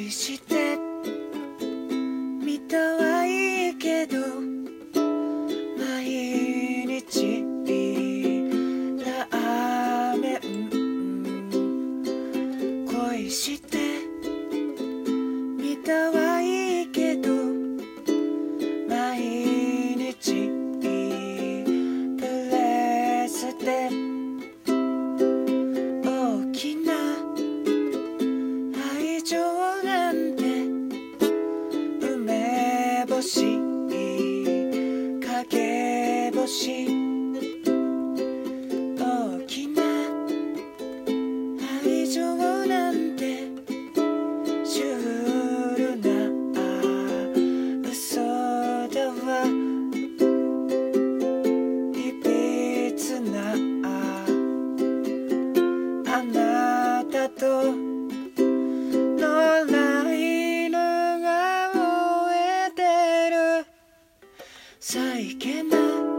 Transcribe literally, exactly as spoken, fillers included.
恋してみたはいいけど毎日ラーメン恋してみたはいいけど毎日プレスで大きな愛情なんて梅干し影星大きな愛情なんてシュールな嘘だわいびつなあなたと野良犬が吠えてるさりげな